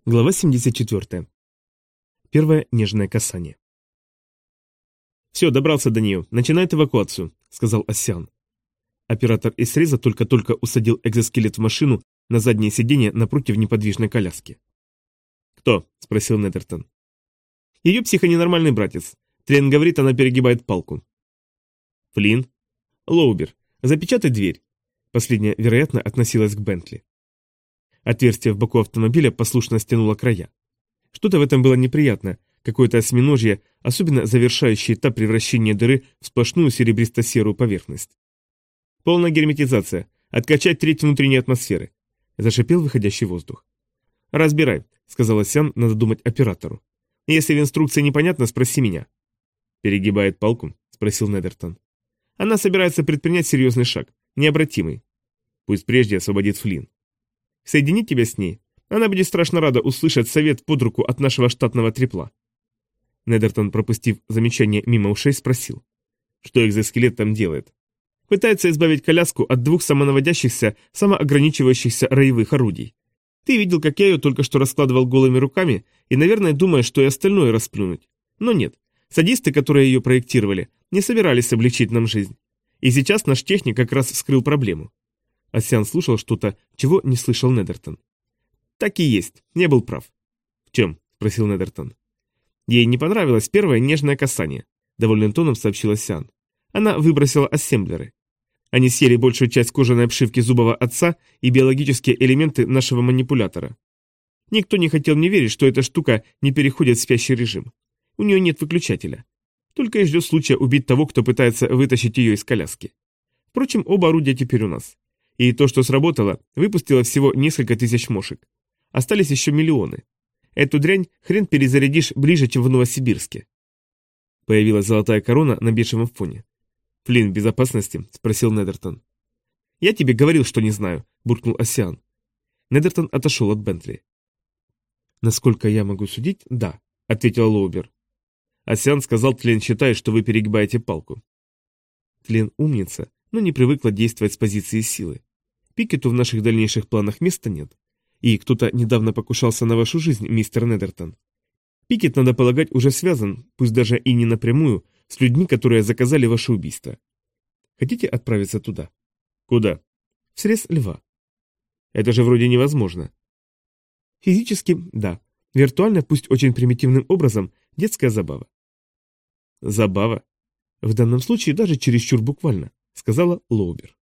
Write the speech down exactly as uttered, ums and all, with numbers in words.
Глава семьдесят четыре. Первое нежное касание. «Все, добрался до нее. Начинает эвакуацию», — сказал Оссиан. Оператор из среза только-только усадил экзоскелет в машину на заднее сиденье напротив неподвижной коляски. «Кто?» — спросил Недертон. «Ее психоненормальный братец. Трен говорит, она перегибает палку». «Флинн?» «Лоубер. Запечатай дверь». Последняя, вероятно, относилась к Бентли. Отверстие в боку автомобиля послушно стянуло края. Что-то в этом было неприятно, какое-то осьминожье, особенно завершающий этап превращения дыры в сплошную серебристо-серую поверхность. «Полная герметизация. Откачать треть внутренней атмосферы», — зашипел выходящий воздух. «Разбирай», — сказал Оссиан, надо думать оператору. «Если в инструкции непонятно, спроси меня». «Перегибает палку?» — спросил Недертон. «Она собирается предпринять серьезный шаг, необратимый. Пусть прежде освободит Флинн. Соединить тебя с ней? Она будет страшно рада услышать совет под руку от нашего штатного трипла». Недертон, пропустив замечание мимо ушей, спросил. «Что экзоскелет там делает?» «Пытается избавить коляску от двух самонаводящихся, самоограничивающихся роевых орудий. Ты видел, как я ее только что раскладывал голыми руками, и, наверное, думаешь, что и остальное расплюнуть. Но нет, садисты, которые ее проектировали, не собирались облегчить нам жизнь. И сейчас наш техник как раз вскрыл проблему». Оссиан слушал что-то, чего не слышал Недертон. «Так и есть, не был прав». «В чем?» – спросил Недертон. «Ей не понравилось первое нежное касание», – довольным тоном сообщил Оссиан. «Она выбросила ассемблеры. Они съели большую часть кожаной обшивки зубова отца и биологические элементы нашего манипулятора. Никто не хотел мне верить, что эта штука не переходит в спящий режим. У нее нет выключателя. Только и ждет случая убить того, кто пытается вытащить ее из коляски. Впрочем, оба орудия теперь у нас. И то, что сработало, выпустило всего несколько тысяч мошек. Остались еще миллионы. Эту дрянь хрен перезарядишь ближе, чем в Новосибирске». Появилась золотая корона на бежевом фоне. «Флинн в безопасности?» – спросил Недертон. «Я тебе говорил, что не знаю», – буркнул Оссиан. Недертон отошел от Бентли. «Насколько я могу судить, да», – ответил Лоубер. Оссиан сказал, Тлен считает, что вы перегибаете палку. Тлен умница, но не привыкла действовать с позиции силы. Пикету в наших дальнейших планах места нет. И кто-то недавно покушался на вашу жизнь, мистер Недертон. Пикет, надо полагать, уже связан, пусть даже и не напрямую, с людьми, которые заказали ваше убийство. Хотите отправиться туда?» «Куда?» «В срез льва». «Это же вроде невозможно». «Физически, да. Виртуально, пусть очень примитивным образом, детская забава». «Забава?» «В данном случае даже чересчур буквально», — сказала Лоубер.